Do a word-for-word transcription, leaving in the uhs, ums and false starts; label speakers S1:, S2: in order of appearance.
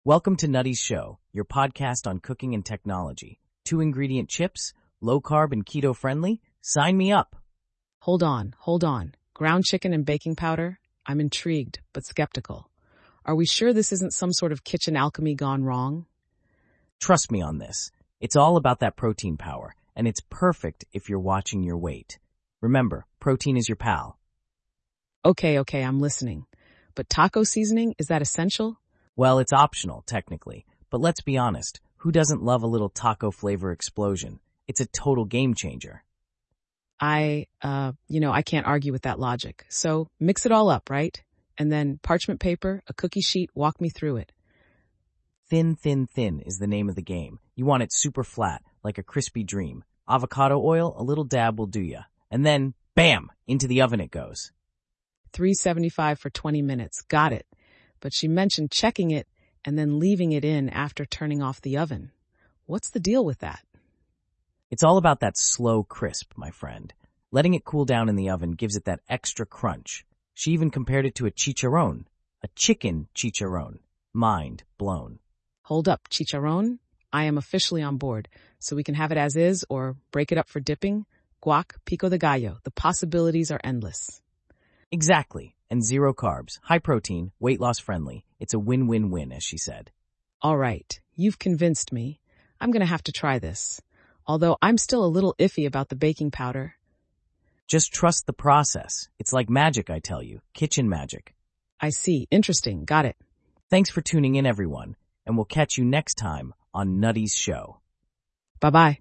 S1: Welcome to Nutty's Show, your podcast on cooking and technology. Two ingredient chips, low carb and keto friendly? Sign me up.
S2: Hold on, hold on. Ground chicken and baking powder? I'm intrigued, but skeptical. Are we sure this isn't some sort of kitchen alchemy gone wrong?
S1: Trust me on this. It's all about that protein power, and it's perfect if you're watching your weight. Remember, protein is your pal.
S2: Okay, okay, I'm listening. But taco seasoning, is that essential?
S1: Well, it's optional, technically, but let's be honest, who doesn't love a little taco flavor explosion? It's a total game changer.
S2: I, uh, you know, I can't argue with that logic. So mix it all up, right? And then parchment paper, a cookie sheet, walk me through it.
S1: Thin, thin, thin is the name of the game. You want it super flat, like a crispy dream. Avocado oil, a little dab will do ya. And then, bam, into the oven it goes.
S2: three seventy-five for twenty minutes. Got it. But she mentioned checking it and then leaving it in after turning off the oven. What's the deal with that?
S1: It's all about that slow crisp, my friend. Letting it cool down in the oven gives it that extra crunch. She even compared it to a chicharron, a chicken chicharron. Mind blown.
S2: Hold up, chicharron? I am officially on board, so we can have it as is or break it up for dipping. Guac, pico de gallo. The possibilities are endless.
S1: Exactly. And zero carbs, high protein, weight loss friendly. It's a win-win-win, as she said.
S2: All right, you've convinced me. I'm going to have to try this. Although I'm still a little iffy about the baking powder.
S1: Just trust the process. It's like magic, I tell you. Kitchen magic.
S2: I see. Interesting. Got it.
S1: Thanks for tuning in, everyone. And we'll catch you next time on Nutty's Show.
S2: Bye-bye.